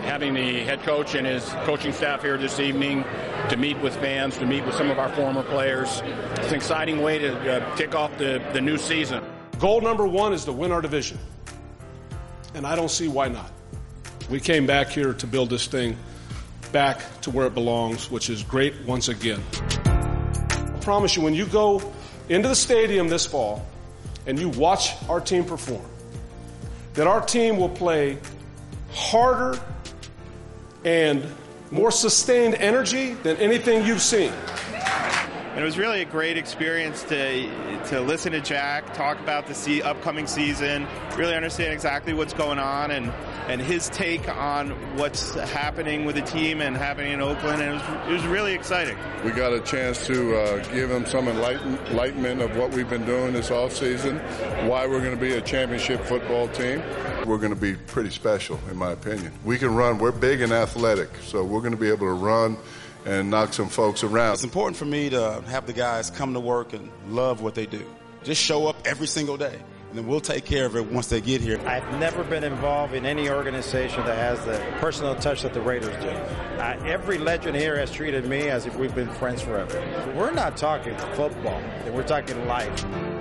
having the head coach and his coaching staff here this evening to meet with fans, to meet with some of our former players. It's an exciting way to kick off the new season. Goal number one is to win our division, and I don't see why not. We came back here to build this thing back to where it belongs, which is great once again. I promise you, when you go into the stadium this fall and you watch our team perform, that our team will play harder and more sustained energy than anything you've seen. And it was really a great experience to listen to Jack talk about the upcoming season, really understand exactly what's going on and his take on what's happening with the team and happening in Oakland. And it was really exciting. We got a chance to give him some enlightenment of what we've been doing this offseason, why we're going to be a championship football team. We're going to be pretty special, in my opinion. We can run. We're big and athletic, so we're going to be able to run and knock some folks around. It's important for me to have the guys come to work and love what they do. Just show up every single day, and then we'll take care of it once they get here. I've never been involved in any organization that has the personal touch that the Raiders do. Every legend here has treated me as if we've been friends forever. We're not talking football. We're talking life.